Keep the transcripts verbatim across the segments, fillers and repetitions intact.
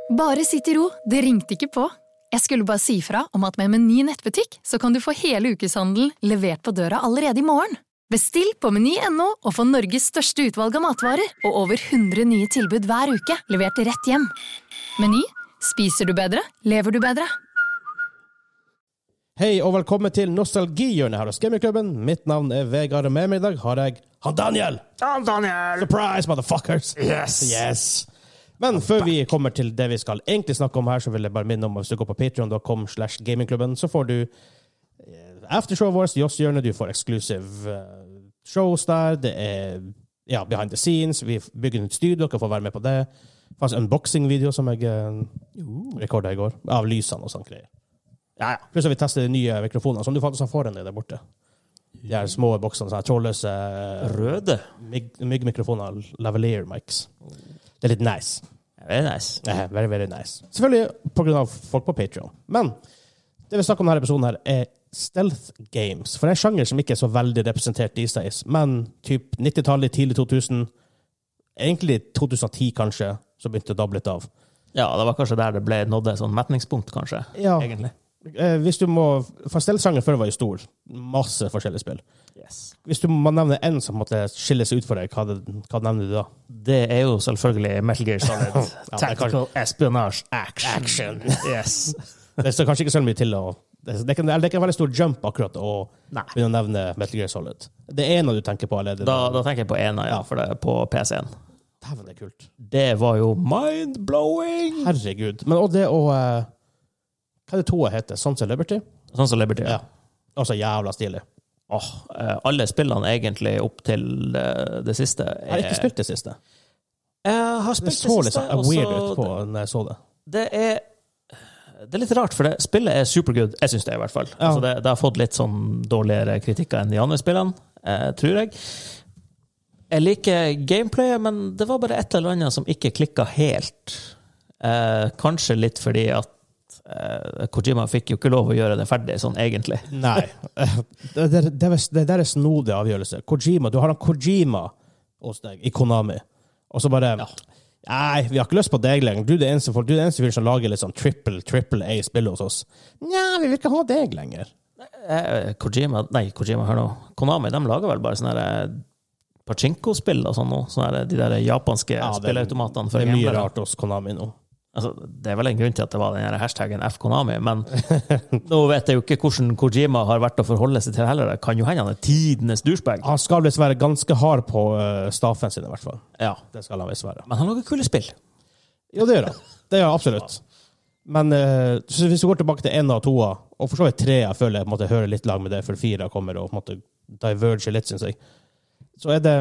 Bare sitt i ro, det ringte ikke på. Jeg skulle bare si fra om at med Meny nettbutikk så kan du få hele ukeshandelen levert på døra allerede i morgen. Bestill på meny punktum no og få Norges største utvalg av matvarer og over hundre nye tilbud hver uke, levert rett hjem. Meny, spiser du bedre, lever du bedre. Hei og velkommen til Nostalgihjørnet her hos Gamingklubben. Mitt navn er Vegard, og med meg i dag har jeg han Daniel. Han Daniel! Surprise, motherfuckers! Yes! Yes! Men før vi kommer til det vi skal egentlig snakke om her, så vil jeg bare minne om at hvis du går på patreon punktum com slash gamingklubben, så får du aftershow vårt i Jåsshjørnet, du får exclusive shows der, det er ja, behind the scenes, vi bygger et studio, dere får være med på det. Faktisk unboxing-video som jeg uh, rekordet i går, av lysene og sånn greier. Ja, ja. Pluss at vi tester de nye mikrofonene, som du faktisk har foran deg der borte. De her små boksene, sånne trådløse røde myggmikrofoner, lavalier mics. Det er litt nice. Very nice. Ja, very, very nice. Selvfølgelig på grunn av folk på Patreon. Men det vi snakker om denne episoden her er stealth games. For det er en sjanger som ikke er så veldig representert these days. Men typ nittitallet, tidlig to tusen, egentlig to tusen ti kanskje, så begynte det å dabbe litt av. Ja, det var kanskje der det ble nådd et sånn metningspunkt, kanskje, ja. Egentlig. Eh, hvis du må, for stealth-sjanger før var jo stor. Masse forskjellige spill. Yes. Hvis du må nevne en som måtte skille seg ut for deg, hva, det, hva nevner du da? Det er jo selvfølgelig Metal Gear Solid. Ja, Tactical espionage action. Action. Yes. Det står kanskje ikke så mye til å... Det er ikke, det er ikke en veldig stor jump akkurat å begynne å nevne Metal Gear Solid. Det er en av du tenker på, eller? Da, da tenker jeg på en av, ja, for det er på P C en. Dæven, det er kult. Det var jo mind-blowing! Herregud. Men og det å... Uh, hva er det toet heter? Sons of Liberty? Sons of Liberty, ja. Ja. Også jævla stilig. Åh, alle spillene egentlig opp til det siste. Jeg har ikke spilt det siste. Jeg har spilt det, det så det siste. Liksom Det så litt weird ut på når jeg så det. Det er, det er litt rart, for det, spillet er supergood. Jeg synes det i hvert fall. Ja. Altså det, det har fått litt sånn dårligere kritikker enn de andre spillene, eh, tror jeg. Jeg liker gameplayet, men det var bare et eller annet som ikke klikket helt. Eh, kanskje litt fordi at Uh, Kojima fikk jo ikke lov å gjøre det ferdig, sånn egentlig. Nei. Det, det, det, det der er snodig avgjørelse. Kojima, du har han Kojima hos deg i Konami, og så bare, ja. Nei, vi har ikke lyst på deg lenger. Du er det eneste, du er det eneste fyr som lager litt sånn triple, triple A-spill hos oss. Nei, vi vil ikke ha deg lenger. Uh, Kojima, nei, Kojima, hør nå. Konami, de lager vel bare sånne der pachinko-spill og sånn nå, sånne der, de der japanske ja, spillautomatene. Det er mye rart hos Konami nå. Altså, det er vel en grunn til at det var den hashtaggen F Konami, men nå vet jeg jo ikke hvordan Kojima har vært å forholde seg til heller. Det kan jo hende han er tidenes douchebag. Han skal visst være ganske hard på uh, staffen sin i hvert fall. Ja. Det skal han visst være. Men han lager kule spill. Jo, det gjør han. Det gjør han absolutt. Men uh, hvis du går tilbake til en av toa, og for så vidt tre, jeg føler jeg måtte høre litt lag med det, for fire kommer og måtte diverge litt, synes jeg. Så er det...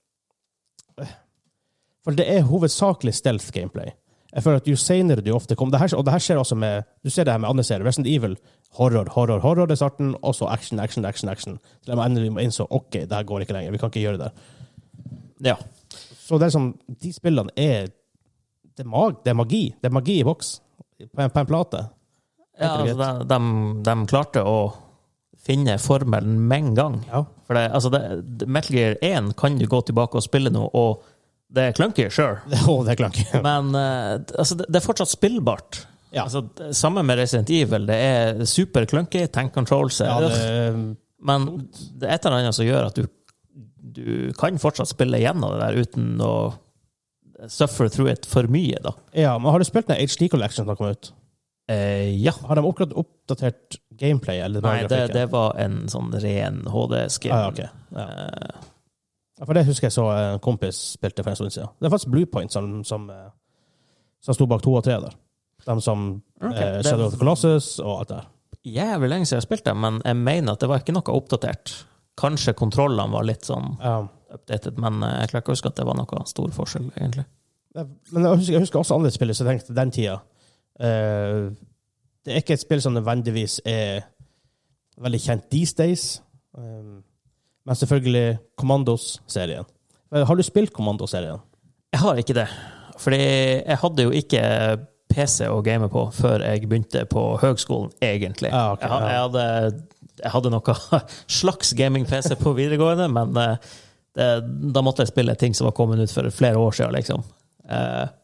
For det er hovedsakelig stealth gameplay. Jeg føler at jo senere du ofte kommer, det her, og det her skjer også med, du ser det her med andre serier, Resident Evil, horror, horror, horror i starten, og så action, action, action, action. Til jeg må endelig innså, ok, det her går ikke lenger, vi kan ikke gjøre det. Ja. Så det er som, de spillene er, det er, mag, det er magi, det er magi i boks, på en, på en plate. Ja, altså, de, de, de klarte å finne formelen med en gang. Ja. For det, altså det, Metal Gear one kan du gå tilbake og spille noe, og det er clunky, sure. Oh, det er clunky. Men uh, altså, det, det er fortsatt spillbart. Ja. Altså, sammen med Resident Evil, det er super clunky, tank controls. Ja, det, men det er et eller annet som gjør at du, du kan fortsatt spille gjennom det der uten å suffer through it for mye, da. Ja, men har du spilt den H D Collection som kom ut? Eh, ja. Har de akkurat oppdatert gameplay? Eller Nei, det, det var en sånn ren H D-skin. Ah, okay. Ja. Eh, Ja, for det husker jeg så en kompis spilte for en stund siden. Det er faktisk Bluepoint som, som, som stod bak to og tre der. De som okay, eh, Shadow of the Colossus og alt der. Jævlig lenge siden jeg spilte, men jeg mener at det var ikke noe oppdatert. Kanskje kontrollene var litt sånn ja. Updated, men jeg klarer ikke å huske at det var noe stor forskjell, egentlig. Men jeg husker, jeg husker også andre spill, så jeg tenkte den tida. Uh, det er ikke et spill som nødvendigvis er veldig kjent these days. Um, Men selvfølgelig Commandos-serien. Har du spilt Commandos-serien? Jeg har ikke det. Fordi jeg hadde jo ikke P C å game på før jeg begynte på høgskolen, egentlig. Ah, okay, jeg, jeg, hadde, jeg hadde noe slags gaming-P C på videregående, men det, da måtte jeg spille ting som var kommet ut for flere år siden, liksom.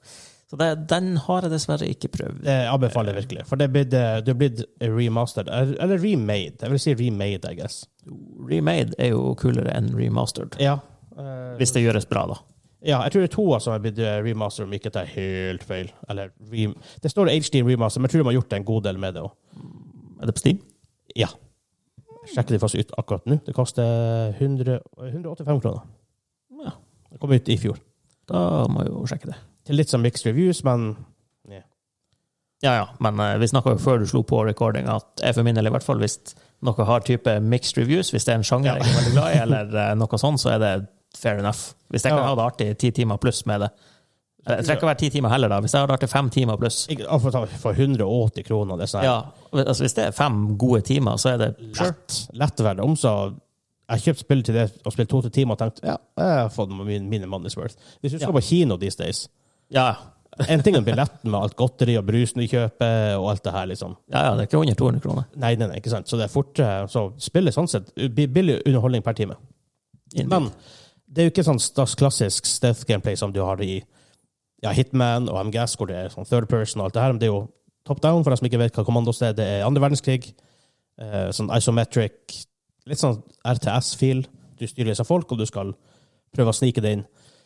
Så det, den har jeg dessverre ikke prøvd. Det anbefaler jeg virkelig. For det er blitt, det er blitt remastered. Eller remade. Jeg vil si remade, I guess. Remade er jo kulere enn remastered. Ja. Uh, Hvis det gjøres bra, da. Ja, jeg tror det er to som har blitt remastered, om ikke det er helt feil. Eller rem det står H D remaster, men jeg tror de har gjort en god del med det også. Er det på Steam? Ja. Jeg sjekker det faktisk ut akkurat nå. Det koster hundre, hundre og åttifem kroner. Ja. Det kom ut I fjor. Da må jeg jo sjekke det. Til litt som mixed reviews, men yeah. Ja, ja, men uh, vi snakket jo før du slo på recording at jeg for min del I hvert fall, hvis noe har type mixed reviews, hvis det er en sjanger ja. Jeg er veldig glad I, eller uh, noe sånt, så er det fair enough. Hvis jeg kan ja. Ha det artig ti timer pluss med det. Jeg trenger ikke å være ti timer heller da, hvis jeg har det artig fem timer pluss. For hundre og åtti kroner, det er sånn. Ja, altså hvis det er fem gode timer, så er det lett, lett å være om, så jeg kjøpt spill til det og spilt to til timer og tenkt, ja, jeg har fått min, mine money's worth. Hvis du skal ja. På kino these days, ja. En ting er billetten med alt godteri og brusen du kjøper og alt det her, liksom. Ja, ja, det er ikke under to hundre kroner. Nei, nei, nei, ikke sant. Så det er fort, så spillet sånn sett, billig underholdning per time. Indeed. Men det er jo ikke sånn klassisk stealth gameplay som du har I ja, Hitman og M G S, hvor det er sånn third person og alt det her, men det er jo top down, for de som ikke vet hva kommandosted det er andre verdenskrig, sånn isometric, litt sånn R T S-fil. Du styrer disse folk, og du skal prøve å snike det inn.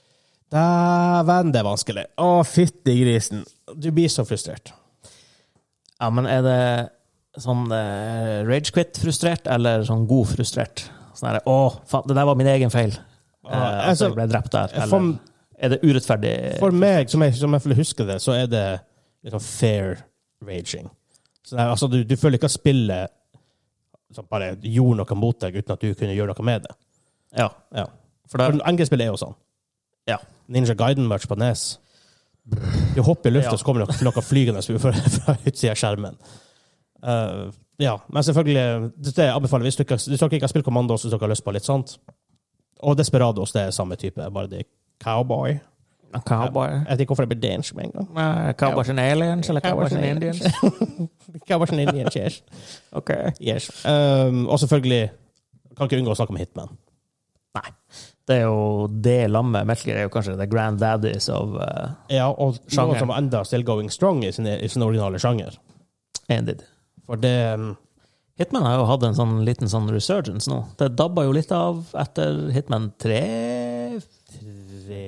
Dæven, det er vanskelig. Å, fytti grisen. Du blir så frustrert. Ja, men er det sånn uh, rage-quit-frustrert, eller sånn god-frustrert? Sånn her, å, faen, det der var min egen feil. Uh, uh, altså, jeg ble drept der. Eller for, er det urettferdig? For meg, som jeg, som jeg husker det, så er det liksom fair raging. Så det er, altså, du, du føler ikke å spille som bare gjorde noe mot deg uten at du kunne gjøre noe med det. Ja. Ja. For, for N G-spill er jo sånn. Ja. Ninja Gaiden-merch på N E S. Du hopper I lufta, ja. Så kommer det noe, noe flygende fra, fra utsida av skjermen. Uh, ja, men selvfølgelig, det anbefaler hvis du ikke, hvis dere ikke har spilt Kommando, så dere har lyst på litt sånt. Og Desperados, det er samme type, bare det cowboy. A cowboy. Jeg, jeg vet ikke hvorfor det blir dansk med en gang. Uh, cowboys and aliens, eller cowboys and indians? Cowboys and indians, yes. Ok. Yes. Um, og selvfølgelig, kan ikke unngå å snakke om Hitman. Nei. Det er jo det lammet. Metal Gear er jo kanskje the granddaddies av uh, ja, og noe som enda still going strong I sin, I sin originale sjanger. Indeed. For det... Um, Hitman har jo hatt en sånn liten sånn resurgence nå. Det dabba jo litt av etter Hitman tre. Tre?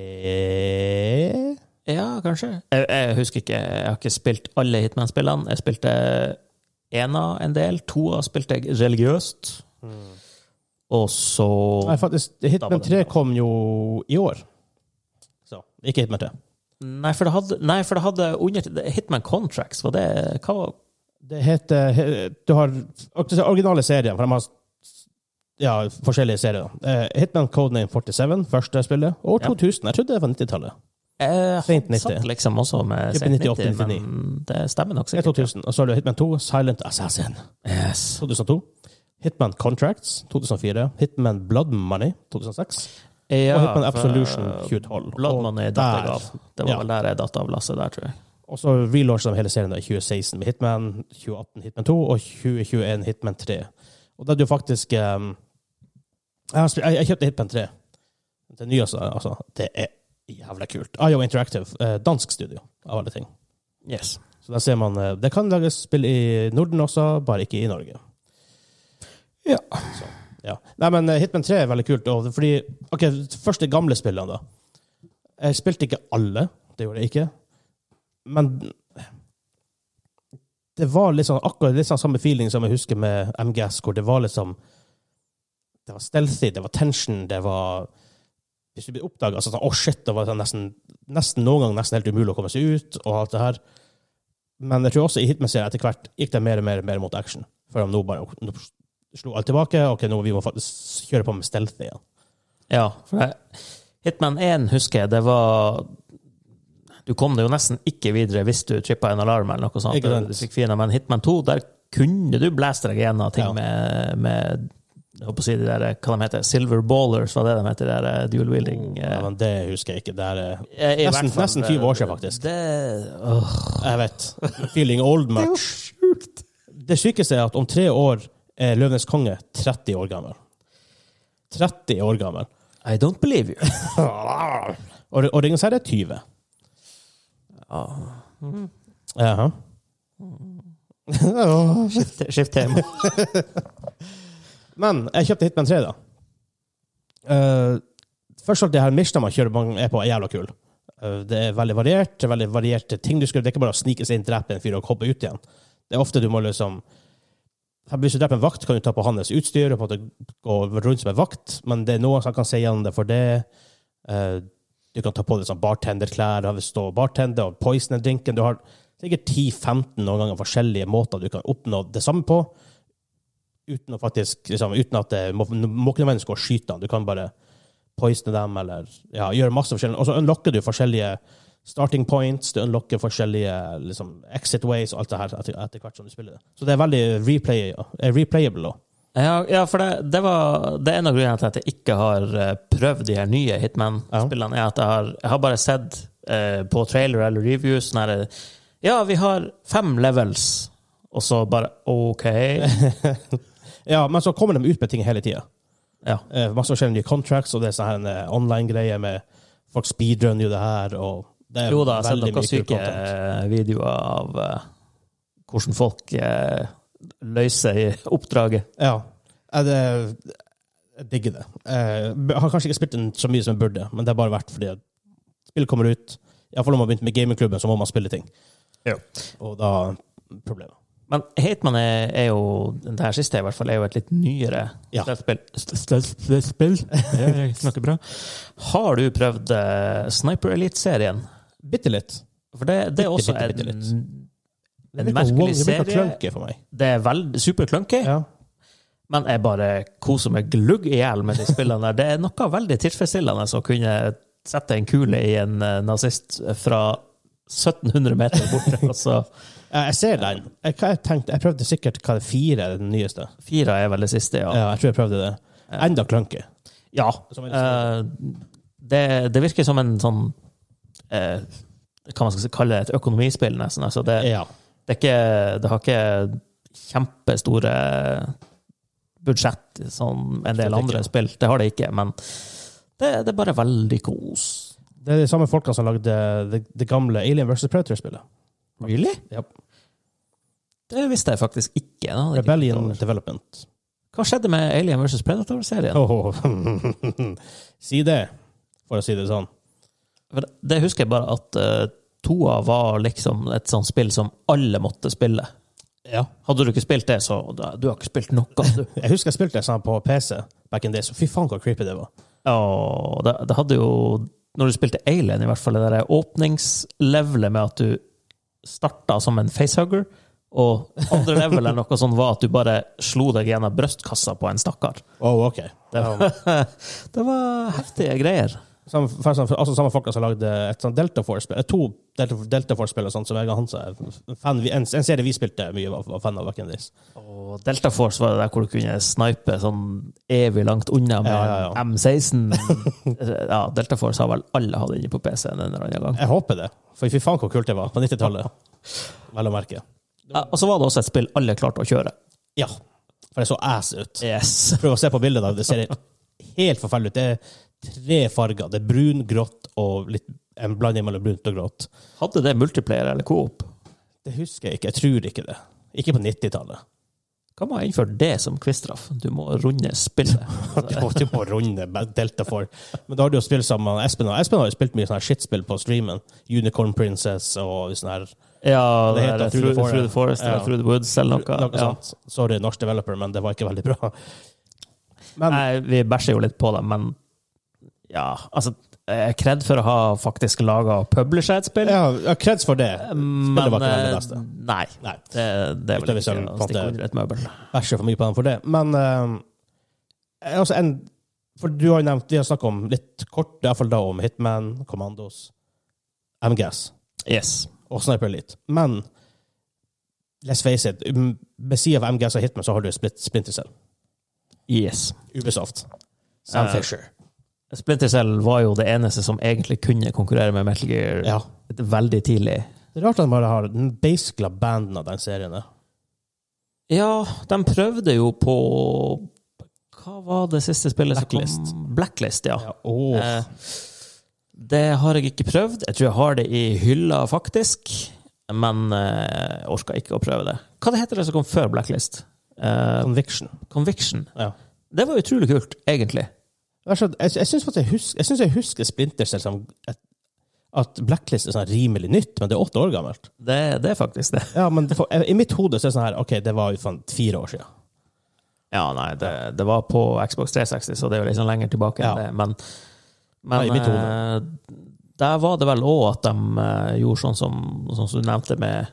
Ja, kanskje. Jeg, jeg husker ikke. Jeg har ikke spilt alle Hitman-spillene. Jeg spilte ena en del. Toa spilte jeg religiøst. Mm. Og så... Nei, faktisk, Hitman tre kom jo I år. Så, ikke Hitman tre. Nei, for det hadde... Nei, for det hadde under... Hitman Contracts, var det... Hva var... Det heter... Du har originale serien, for de har ja, forskjellige serier. Uh, Hitman Codename førtisju, første spillet, og to tusen. Ja. Jeg trodde det var nittitallet. Jeg satt liksom også med Sent nitti, men det stemmer nok sikkert. to tusen. Og så har du Hitman to, Silent Assassin. Yes. to tusen og to. Hitman Contracts, to tusen og fire. Hitman Blood Money, to tusen og seks. Ja, og Hitman Absolution, tjue tolv. Blood Money datt jeg av. Det var ja. Vel der jeg datt av lasset der, tror jeg. Og så relaunchet de hele serien I tjue seksten med Hitman, tjue atten Hitman to og tjue tjueen Hitman tre. Og da er det jo faktisk... Um, jeg, jeg, jeg kjøpte Hitman tre. Det nye, altså. Det er jævla kult. I O Interactive, uh, dansk studio, av alle ting. Yes. Så der ser man... Uh, det kan lages spill I Norden også, bare ikke I Norge. Ja. Så, ja. Nei, men uh, Hitman tre er veldig kult. Og, fordi, ok, første gamle spillene da. Jeg spilte ikke alle, det gjorde jeg ikke. Men det var liksom akkurat litt sånn samme feeling som jeg husker med M G S, hvor det var liksom det var stealthy, det var tension, det var hvis du blir oppdaget, altså sånn, åh oh shit, det var nesten, nesten noen gang nesten helt umulig å komme seg ut, og alt det her. Men jeg tror også I Hitman-serien etter hvert gikk det mer og mer, mer mot action. For om nå bare nå slo alt tilbake, ok, nå vi må faktisk kjøre på med stealthy igjen. Ja, for det, Hitman én husker jeg, det var du kom det jo nesten ikke videre hvis du trippet en alarm eller noe sånt. Du fikk fina, men Hitman to, der kunne du blæste deg igjen av ting ja. med, med jeg håper å si det der, hva de heter, Silver Ballers, hva det de heter, det der dual wielding. Oh, ja, men det husker jeg ikke. Det er nesten, fall, nesten tjue år siden, faktisk. Det, oh. Jeg vet. Feeling old much. Det er jo sjukt. Det sykeste er at om tre år er Løvenes konge tretti år gammel. tretti år gammel. I don't believe you. og, og Ringens herre er tyve. Ja. Mm. Jaha. Skift, skift tema. Men jeg kjøpte Hitman tre da. Uh, først og det her missionen man kjører er på er jævla kul. Uh, det er veldig variert, det er veldig varierte ting du skal, det er ikke bare å snike seg inn, drepe en fyr og hoppe ut igjen. Det er ofte du må liksom, hvis du dreper en vakt, kan du ta på hans utstyr og på en måte gå rundt som en vakt, men det er noen som kan se igjen det for det. Uh, du kan ta på deg sånn bartenderklær, du har stå bartender og poison drinken, du har sikkert ti femten noen ganger forskjellige måter du kan oppnå det samme på, uten å faktisk, liksom, uten at det må, må ikke nødvendigvis gå og skyte dem. Du kan bare poisne dem, eller ja, gjøre masse forskjellige. Og så unlocker du forskjellige starting points, du unlocker forskjellige liksom, exit ways og alt det her etter, etter hvert som du spiller det. Så det er veldig replay, replayable også. Ja, ja, for det, det var det er en av grunnene til at jeg ikke har prøvd de her nye Hitman-spillene, er at jeg har, jeg har bare sett eh, på trailer eller reviews sånn her, ja, vi har fem levels, og så bare, ok. Ja, men så kommer de ut med ting hele tiden. Ja. Eh, masse forskjellige nye contracts, og det er sånn her en online-greie med folk speedrun jo det her, og det er jo da, jeg har veldig sett noen syke content. videoer av uh, hvordan folk uh, løser i oppdraget. Ja, jeg, det, jeg digger det. Eh, jeg har kanskje ikke spilt den så mye som jeg burde, men det har bare vært fordi at spillet kommer ut. I hvert fall når man begynte med gamingklubben, så må man spille ting. Ja. Og da problemer. Men Hitman er, er jo, det her siste i hvert fall, er jo et litt nyere Ja. spill. Spill? Jeg snakker bra. Har du prøvd uh, Sniper Elite-serien? Bitte litt. For det, det er også bitte, bitte, bitte en, Det en virker merkelig wong- det virker serie. klunky for meg. Det er veldig superklunky, Ja. men jeg bare koser meg glugg i hjel med de spillene der. Det er noe veldig tilfredsstillende å kunne sette en kule i en uh, nazist fra sytten hundre meter borte, og så Ja, jeg ser den. Jeg, hva jeg tenkte, jeg prøvde sikkert hva det fire er den nyeste. fire er vel det siste, ja. Ja, jeg tror jeg prøvde det. Enda klunky. Ja. Som en- eh, det, det virker som en sånn eh, hva man skal kalle det, et økonomispill nesten. Altså det, Ja. det, er ikke, det har ikke kjempestore budsjett som en del andre spill. Det har det ikke, men det, det er bare veldig kos. Det er de samme folkene som lagde det, det gamle Alien versus. Predator-spillet. Really? Ja. Det visste jeg faktisk ikke. Da. Det er ikke Rebellion klart over. Development. Hva skjedde med Alien versus. Predator-serien? Oh, si det, for å si det sånn. For det- Det husker jeg bare at uh, toa var liksom et sånt spill som alle måtte spille. Ja. Hadde du ikke spilt det, så da, du har ikke spilt noe. Du. Jeg husker jeg spilte det sånn på P C back in days, så fy faen hvor creepy det var. Ja, det, det hadde jo, når du spilte Alien i hvert fall, det der åpningslevelet med at du startet som en facehugger, og andre level eller noe sånt var at du bare slo deg gjennom brøstkassa på en stakkar. Oh, ok. Det var, det var heftige greier. Samme, altså samme folk som lagde et sånt Delta Force-spill, to Delta, Delta Force-spill og sånt, som Vegard Hansa er fan, en, en serie vi spilte mye var, var fan av back in days. Og Delta Force var det der hvor du kunne snipe sånn evig langt unna med Ja, ja, ja. M seksten. Ja, Delta Force har vel alle hatt inne på P C-en en eller annen gang. Jeg håper det, for fy faen hvor kult det var på nittitallet. Vel å merke. Ja, og så var det også et spill alle klarte å kjøre. Ja, for det så ass ut. Yes. Prøv å se på bildet da, det ser helt forferdelig ut. Det er tre farger, det er brun, grått og litt, en blanding mellom brunt og grått. Hadde det multiplayer eller co-op? Det husker jeg ikke, jeg tror ikke det. Ikke på nittitallet. Kan man innføre det som quizstraff? Du må runde spillet. Du må, du må runde Delta for. Men da har du jo spilt sammen med Espen, og Espen har jo spilt mye sånne her shitspill på streamen. Unicorn Princess og sånne her. Ja, Det det heter er Through the Through, Forest. Through the Forest eller Ja. Through the Woods eller noe. Noe Ja. sånt. Sorry, norsk developer, men det var ikke veldig bra. Men, Nei, vi bæsjer jo litt på det, men ja, altså, jeg er kred for å ha faktisk laget og publishet et spill. ja, ja, kreds for det. Men Spillet var ikke eh, det beste. nei, Nei, det, det er Utover vel ikke sånn, å på en stikke måte- under et møbel. bæsjer for mye på den for det. Men uh, også en, for du har jo nevnt, vi har snakket om litt kort, i hvert fall da om Hitman, Commandos, M G S Yes. og Sniper Elite. Men let's face it, ved siden av M G S og Hitman så har du Split, Splinter Cell. Yes. Ubisoft. Sam Eh, Fisher. Splinter Cell var jo det eneste som egentlig kunne konkurrere med Metal Gear Ja. veldig tidlig. Det er rart at de bare har den basically banden av den serien. der. Ja, de prøvde jo på hva var det siste spillet Blacklist. som kom? Blacklist, ja. Ja, åh. Eh, Det har jeg ikke prøvd. Jeg tror jeg har det i hylla, faktisk. Men jeg uh, orker ikke å prøve det. Hva det heter det som kom før Blacklist? Uh, Conviction. Conviction. Ja. Det var utrolig kult, egentlig. Jeg, jeg, jeg syns jeg husker, jeg, synes jeg husker Splinter Cell som et, at Blacklist er sånn rimelig nytt, men det er åtte år gammelt. Det, det er faktisk det. Ja, men for, i mitt hode så er det sånn her, ok, det var jo sånn fire år siden. Ja, nei, det, det var på Xbox tre seksti, så det er jo liksom lenger tilbake enn ja. det. Men, men ja, i mitt hode. Uh, der var det vel også at de uh, gjorde sånn som, sånn som du nevnte med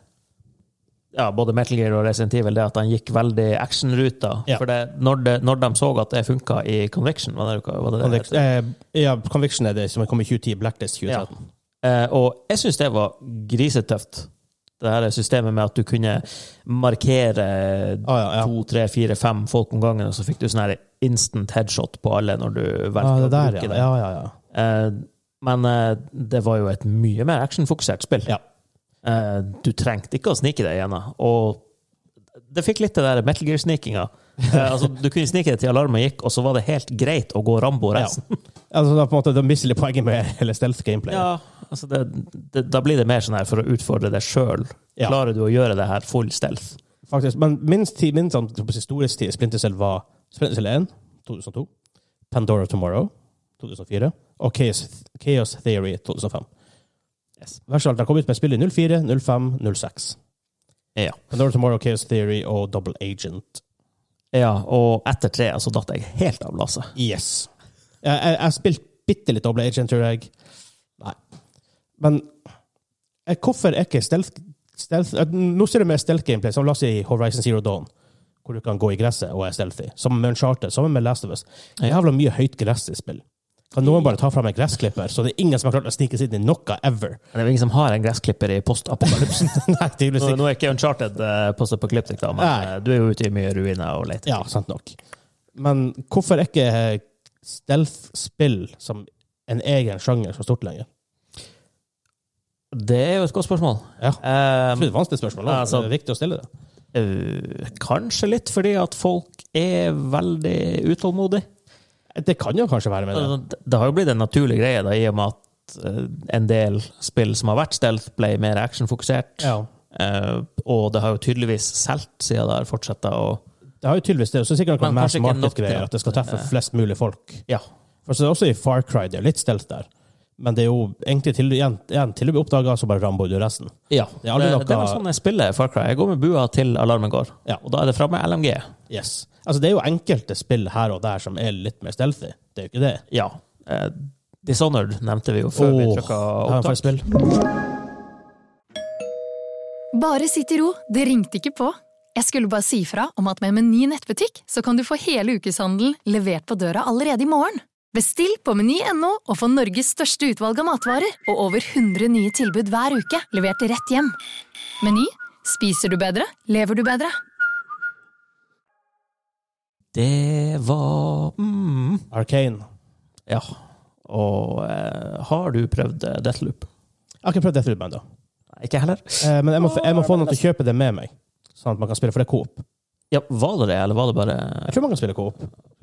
ja, både Metal Gear og Resident Evil, det at de gikk veldig actionruta. Ja. For det, når, det, når de så at det funket i Conviction, var det var det, det Conviction, eh, ja, Conviction er det som kom i tjue ti, Blacklist tjue tretten. Ja. Eh, og jeg synes det var grisetøft. Det her systemet med at du kunne markere ah, ja, ja. to, tre, fire, fem folk om gangen, og så fikk du sånn her instant headshot på alle når du valgte ah, det å der, bruke ja. det. Ja, ja, ja. Eh, men eh, det var jo et mye mer actionfokusert spill. Ja. Eh, du trengte ikke å snike deg igjen. Og det fikk litt det der Metal Gear-snikinga. Eh, altså, du kunne snike deg til alarmen gikk, og så var det helt greit å gå Rambo resten. Ja. Altså, da, på en måte, da mister litt poenget med hele stealth-gameplay. Ja, altså det, det, da blir det mer sånn her for å utfordre deg selv. Ja. Klarer du å gjøre det her full stealth? Faktisk, men minst tid, minst sånn, historisk tid, Splinter Cell var Splinter Cell one, two thousand two, Pandora Tomorrow, two thousand four, og Chaos, Chaos Theory, two thousand five. Yes. Verst av alt, de kom ut med spill i null fire, null fem, null seks. Ja. Pandora Tomorrow, Chaos Theory og Double Agent. Ja, og etter tre, så datt jeg helt av lasset. Yes. Jeg har spilt bitte litt Double Agent, tror jeg. Nei. Men eh, hvorfor er ikke stealth... stealth eh, nå ser du med stealth-gameplay, som la oss i Horizon Zero Dawn, hvor du kan gå i gresset og er stealthy. Sammen med Uncharted, sammen med Last of Us. Jeg har vel mye høyt gress i spill. Kan noen bare ta frem en gressklipper, så det er ingen som har klart å snike seg inn i noe ever. Det er ingen som har en gressklipper i post-apokalypsen. Nei, tydeligvis ikke. Nå er ikke Uncharted uh, post-apokalyptik, da, men Nei. du er jo ute i mye ruiner og leter. Ja, sant nok. Men hvorfor er ikke stealth-spill som en egen sjanger så stort lenger? Det er jo et godt spørsmål. Ja, um, det er et vanskelig spørsmål. Altså, det er viktig å stille det. Uh, kanskje litt fordi at folk er veldig utålmodige. Det kan jo kanskje være med det. Det har jo blitt en naturlig greie da, i og med at uh, en del spill som har vært stealth ble mer actionfokusert. Ja. Uh, og det har jo tydeligvis selv siden det har fortsatt å... Det har jo tydeligvis det, og så sikkert noen mass market-greier, at det skal treffe flest mulig folk. Ja. For så er det også i Far Cry, det er litt stealth der. Men det er jo egentlig til, igjen, igjen, til å bli oppdaget, så bare Rambo du resten. Ja, det er, det, noe... det er vel sånn jeg spiller Far Cry. Jeg går med bua til alarmen går, ja. Og da er det fremme L M G. Yes. Altså, det er jo enkelte spill her og der som er litt mer stealthy. Det er jo ikke det. Ja. Eh, Dishonored nevnte vi jo før oh, vi trykket opptak. Spill. Bare sitt i ro, det ringte ikke på. Jeg skulle bare si fra om at med Meny nettbutikk så kan du få hele ukeshandelen levert på døra allerede i morgen. Bestill på meny punktum no og få Norges største utvalg av matvarer og over hundre nye tilbud hver uke, levert rett hjem. Meny, spiser du bedre, lever du bedre. Det var mm. Arcane. Ja. Og eh, har du prøvd Deathloop? Jeg har ikke prøvd Deathloop ennå. Ikke heller. Eh, men jeg må, jeg må få noen til å kjøpe det med meg, sånn at man kan spille, for det er co-op. Ja, var det det, eller var det bare... Jeg tror man kan spille co-op.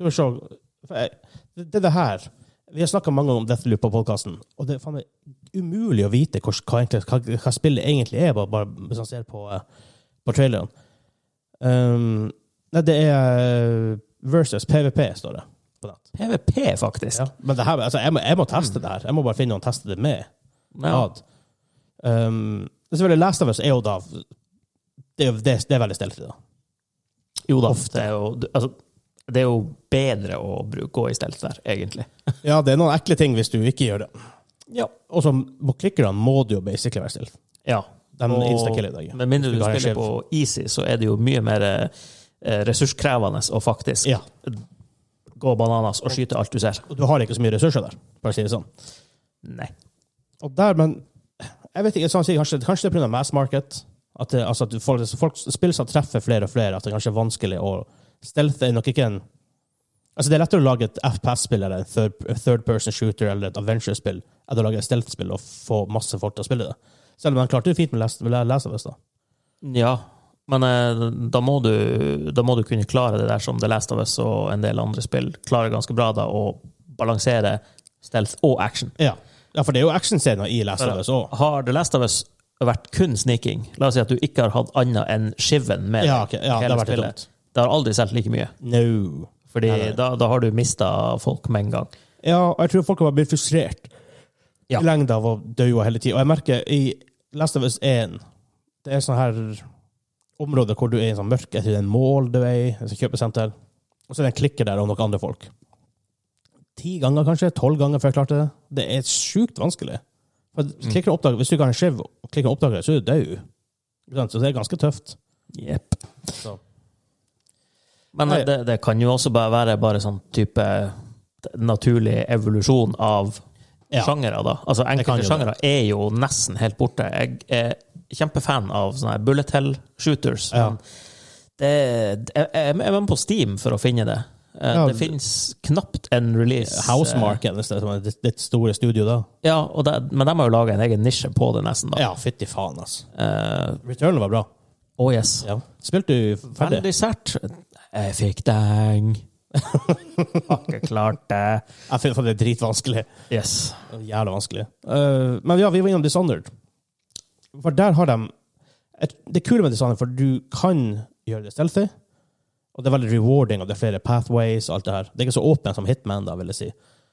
Det er det her. Vi har snakket mange om Deathloop på podcasten, og det er faen umulig å vite hva, hva, hva, hva spillet egentlig er, bare, bare hvis man ser på, på traileren. Um, Nei, det er versus P V P, står det på nett. P V P, faktisk? Ja, men det her, altså, jeg, må, jeg må teste det her. Jeg må bare finne noen å teste det med. Ja. Um, det er selvfølgelig Last of Us er jo da det er, det, det er veldig stealthy da. Jo da, det er jo, altså, det er jo bedre å bruke, gå i stealth der, egentlig. Ja, det er noen ekle ting hvis du ikke gjør det. Ja. Og så på klikkerne må du jo basically være stealth. Ja. De insta-killer deg. Men mindre du, du spiller på easy, så er det jo mye mer ressurskrevende og faktisk ja. Gå bananas og skyte alt du ser. Og du har ikke så mye ressurser der, bare å si det sånn. Nei. Og der, men jeg vet ikke, sånn, kanskje, kanskje det er på grunn av mass market, at, det, altså, at folk, folk spiller som treffer flere og flere, at det kanskje er vanskelig, og stealth er nok ikke en... Altså, det er lettere å lage et F P S-spill eller en third, third person shooter eller et adventure-spill enn å lage et stealth-spill og få masse folk til å spille det. Selv om man klarte det fint med å lese av oss da. Ja, men eh, da, må du, da må du kunne klare det der som The Last of Us og en del andre spill klarer ganske bra da, å balansere stealth og action. Ja. Ja, for det er jo actionscener i Last of Us også. Har The Last of Us vært kun sneaking? La oss si at du ikke har hatt annet enn skiven med Ja, okay. ja det hele har vært spillet. dumt. Det har aldri solgt like mye. No. Fordi Nei, nei. da, da har du mistet folk med en gang. Ja, og jeg tror folk har blitt frustrert Ja. i lengden av å dø hele tiden. Og jeg merker i Last of Us one, det er sånn her område hvor du er i en sånn mørk, etter en mål du er i, et sånt kjøpesenter, og så er det en klikker der og noen andre folk. Ti ganger kanskje, tolv ganger før jeg klarte det. Det er sjukt vanskelig. For klikker oppdager, hvis du ikke har en skiv og klikker oppdager det, så er du død. Ikke sant? Så det er ganske tøft. Jepp. Så. Men Nei. det, det kan jo også bare være bare sånn type naturlig evolusjon av Ja. sjangere, da. Altså, kan enkelte jo sjangere er jo nesten helt borte. Jeg er kjempefan av sånne her bullet hell shooters. Ja. Men det, jeg, jeg er med på Steam for å finne det. Eh, Ja, det finnes knapt en release. Housemark, eh, som er ditt, ditt store studio da. Ja, og det, men de har jo laget en egen nisje på det nesten, da. Ja, fytti faen, altså. Eh, Returnal var bra. oh yes. Ja. Spilte du ferdig? Veldig sært. Jeg fikk deng. Har ikke klart det. Jeg finner det er dritvanskelig. Yes. Jævla vanskelig. Uh, men ja, vi var innom Dishonored. For der har de et, det er kule med Dishonored, for du kan gjøre det stealthy, og det er veldig rewarding, og det er flere pathways og alt det her. Det er ikke så åpent som Hitman, da, vil jeg si.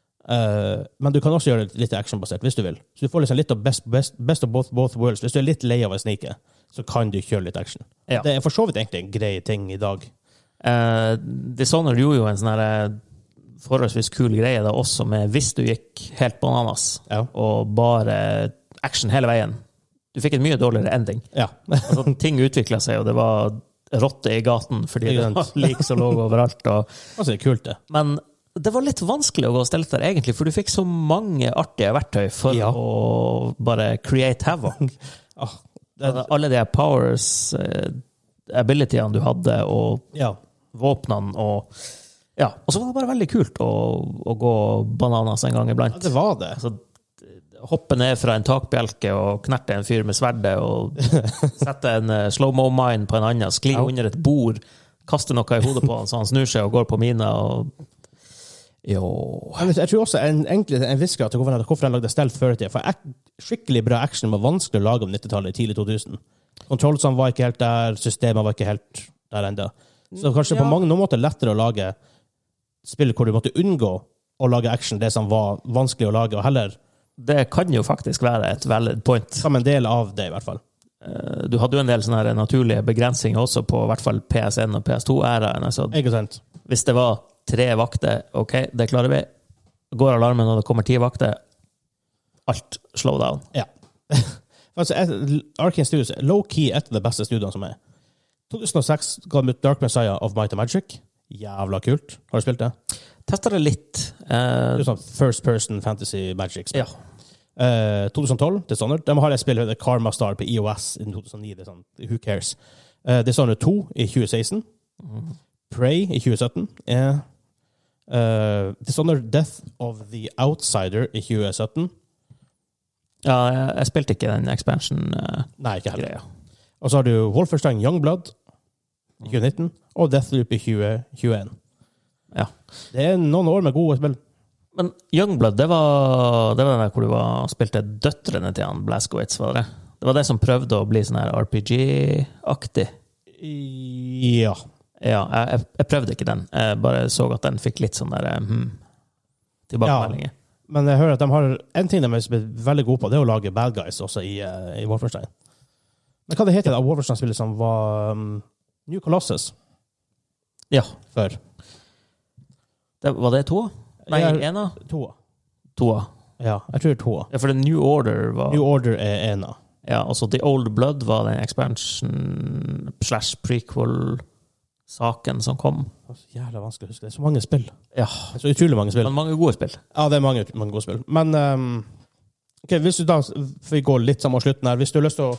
Uh, men du kan også gjøre det litt actionbasert, hvis du vil. Så du får liksom litt av best, best, best of both, both worlds. Hvis du er litt lei av å snike, så kan du kjøre litt action. Ja. Det er for så vidt egentlig en grei ting i dag. Uh, Dishonored gjorde jo en sånn her forholdsvis kul greie da, også med hvis du gikk helt bananas Ja. og bare action hele veien. Du fikk en mye dårligere ending. Ja. Altså, ting utviklet seg, og det var rotte i gaten fordi Ikke det sant. var lik som lå overalt. Og, altså, det er kult det. men det var litt vanskelig å gå og stelle der, egentlig, for du fikk så mange artige verktøy for Ja. å bare create havoc. Ah, det, Alle de her powers, uh, abilityene du hadde, og ja. våpnene og ja, og så var det bare veldig kult å, å gå bananas en gang ja, iblant. det var det. Altså, hoppe ned fra en takbjelke og knerte en fyr med sverdet og sette en uh, slow-mo mine på en annen, skli Ja. under et bord, kaste noe i hodet på han så han snur seg og går på mina og jo. Jeg, jeg tror også en, egentlig en viss grad til hvorfor, hvorfor jeg lagde stealth før i tiden. For ek, skikkelig bra action var vanskelig å lage om nittitallet, tidlig to tusen. Kontrollsene var ikke helt der, systemet var ikke helt der enda. Så kanskje Ja. på mange noen måter lettere å lage spill hvor du måtte unngå å lage action, det som var vanskelig å lage, og heller Det kan jo faktisk være et valid point. som en del av det, i hvert fall. Uh, Du hadde jo en del sånne her naturlige begrensninger også på i hvert fall P S one og P S two-æraen. Altså, Ikke sant? hvis det var tre vakter, ok, det klarer vi. Går alarmen når det kommer ti vakter, alt slow down. Ja. altså, et- Arkane Studios er low-key et av de beste studioene som er. to tusen og seks ga de ut Dark Messiah of Might and Magic. Jævla kult. Har du spilt det? Testa det litt. Uh, Det er sånn first person fantasy magic. ja. Uh, tolv tolv, Dishonored. De har et spill som heter Karma Star på I O S i to tusen ni. Det er sånn, who cares? Uh, Dishonored to i tjue seksten. Mm. Prey i tjue sytten. Yeah. Uh, Dishonored Death of the Outsider i tjue sytten. ja, jeg, jeg spilte ikke den expansion-greia. Nei, ikke heller. Og så har du Wolfenstein Youngblood i tjue nitten, og Deathloop i tjue tjueen. Ja. Det er noen år med gode spill. Men Youngblood, det var, det var den der hvor du var, spilte døtrene til han Blazkowicz, var det? Det var det som prøvde å bli sånn her R P G-aktig. Ja. Ja, jeg, jeg prøvde ikke den. Jeg bare så at den fikk litt sånn der hmm, tilbakemeldinger. Men jeg hører at de har en ting de er veldig gode på, det er å lage bad guys også i, uh, i Wolfenstein. Men hva det heter det Wolfenstein-spillet som var um, New Colossus Ja. før? Det, var det to? Nei, Jeg- ena? Toa. Toa. Ja, jeg tror toa. Ja, for det New Order var... New Order er ena. Ja, og så The Old Blood var den expansion slash prequel-saken som kom. Det er så jævla vanskelig å huske. Det er så mange spill. Ja, Det er så utrolig mange spill. men mange gode spill. Ja, det er mange, mange gode spill. Men um, ok, hvis du da, for vi går litt sammen mot slutten her, hvis du har lyst til å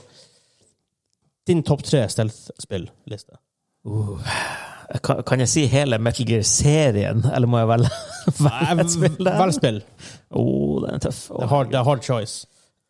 din topp tre stealth-spill-liste. Uh, kan, kan jeg si hele Metal Gear-serien, eller må jeg velge velge et spill der? Velg spill. Åh, den er tøff. Det er hard, det er hard choice.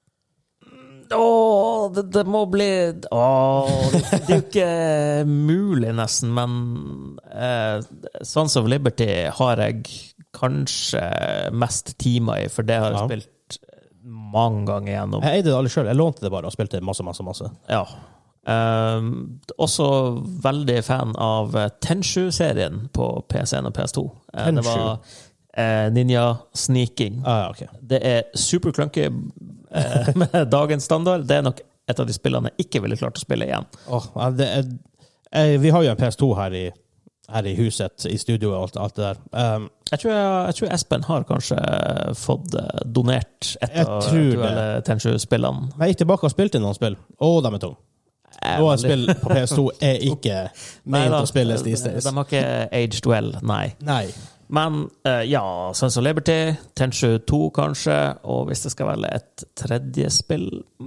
Åh, det, det må bli Åh, det, det er jo ikke mulig nesten, men eh, Sons of Liberty har jeg kanskje mest timer i, for det har jeg Ja. spilt mange ganger igjennom. Jeg eide det alle selv. Jeg lånte det bare og spilte masse, masse, masse. Ja. Um, også veldig fan av Tenchu-serien på P S én og P S to. Uh, det var uh, Ninja Sneaking. Ah, ja, okay. Det er super clunky uh, med dagens standard. Det er nok et av de spillene jeg ikke ville klart å spille igjen. Oh, det er, jeg, vi har jo en P S to her i, her i huset, i studio og alt, alt det der. Um, jeg, tror jeg, jeg tror Espen har kanskje fått donert et av duelle Tenchu-spillene. Jeg gikk tilbake og spilte noen spill. Å, de er tunge. Noen spill på P S to er ikke ment å spilles these days. De har ikke aged well, nei. Nei. Men uh, ja, Sons of Liberty, Tenchu to kanskje, og hvis det skal være et tredje spill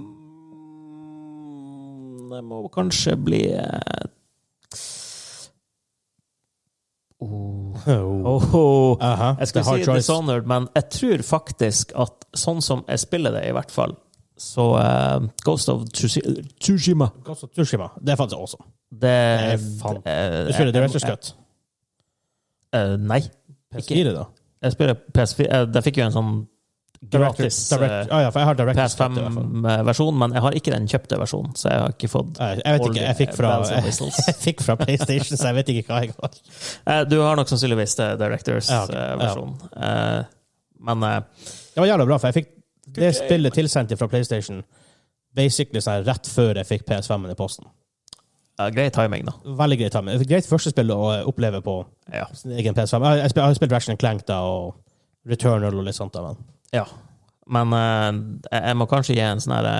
det må kanskje bli uh, oh. Oh. Oh. Uh-huh. Jeg skulle si Dishonored, men jeg tror faktisk at sånn som jeg spiller det i hvert fall, så uh, Ghost of Tsushima Ghost of Tsushima, det er faktisk awesome. Det er fan. Du spiller Director's Cut? Uh, nei. P S fire da? Jeg spiller P S fire, uh, det fikk jo en sånn gratis direct, ah, ja, for jeg har P S fem-versjon, men jeg har ikke den kjøpte versjonen, så jeg har ikke fått jeg vet ikke, jeg fikk fra, jeg, jeg fikk fra PlayStation, så jeg vet ikke hva jeg har. Uh, du har nok sannsynligvis Directors-versjonen. Ja, okay. ja. uh, men uh, det var jævlig bra, for jeg fikk det spillet tilsendt fra PlayStation basically sånn, rett før jeg fikk P S fem-en i posten. Ja, grei timing, da. Veldig grei timing. Greit første spill å oppleve på ja. sin egen P S fem. Jeg har spilt Ratchet and Clank da, og Returnal og litt sånt. Da, men. Ja, men uh, jeg må kanskje gi en sånn her